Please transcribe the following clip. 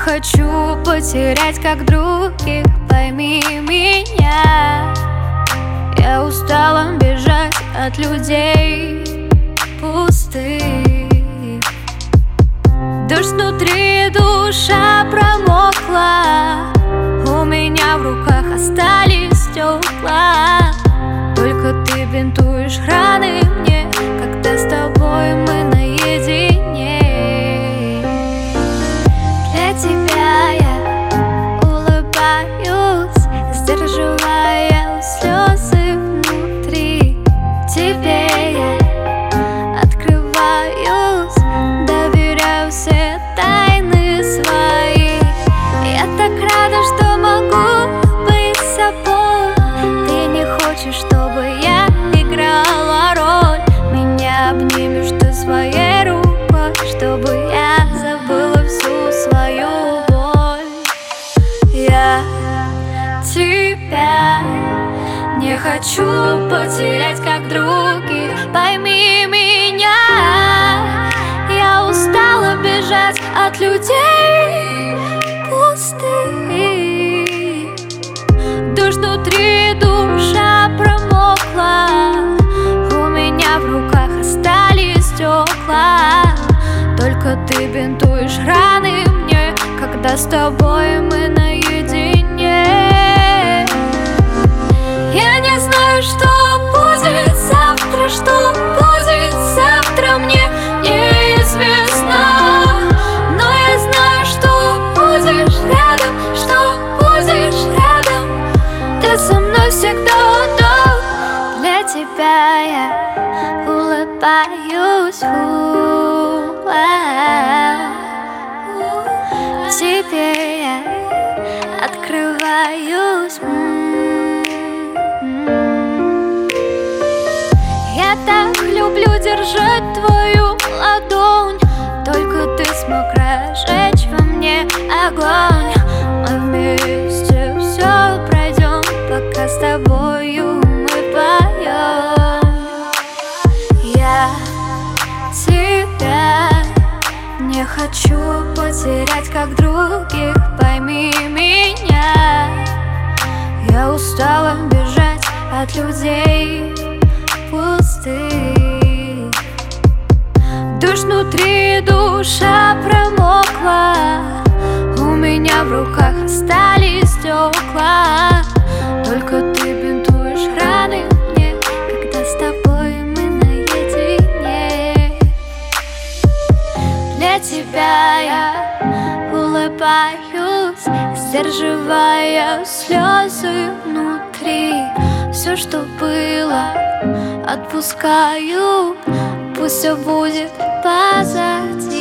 хочу потерять, как других, пойми меня. Я устала бежать от людей пустых. Дождь внутри, душа промокла, у меня в руках остались стекла. Только ты бинтуешь раны мне, когда с тобой мы наедине. Для тебя я улыбаюсь, сдерживая слезы внутри. Тебе я открываюсь, доверяю все тайны свои. Я так рада, что могу быть собой. Ты не хочешь, чтобы я играла роль. Меня обнимешь ты своей рукой, чтобы я забыла всю свою боль. Я тебя не хочу потерять, как других, пойми меня. Я устала бежать от людей пустых. Дождь внутри, душа промокла, у меня в руках остались стекла. Только ты бинтуешь раны мне, когда с тобой мы наедине. Я не знаю, что будет завтра, что будет завтра, мне неизвестно. Но я знаю, что будешь рядом, что будешь рядом. Ты со мной всегда тут. Для тебя я улыбаюсь, тебе я открываюсь. Я так люблю держать твою ладонь, только ты смог разжечь во мне огонь. Мы вместе все пройдем, пока с тобою мы вдвоем. Я тебя не хочу потерять, как других, пойми меня. Я устала бежать от людей пустых. Дождь внутри, душа промокла, у меня в руках остались стекла. Только ты бинтуешь раны мне, когда с тобой мы наедине. Для тебя я улыбаюсь, сдерживая слезы внутри. Все, что было, отпускаю, пусть все будет позади.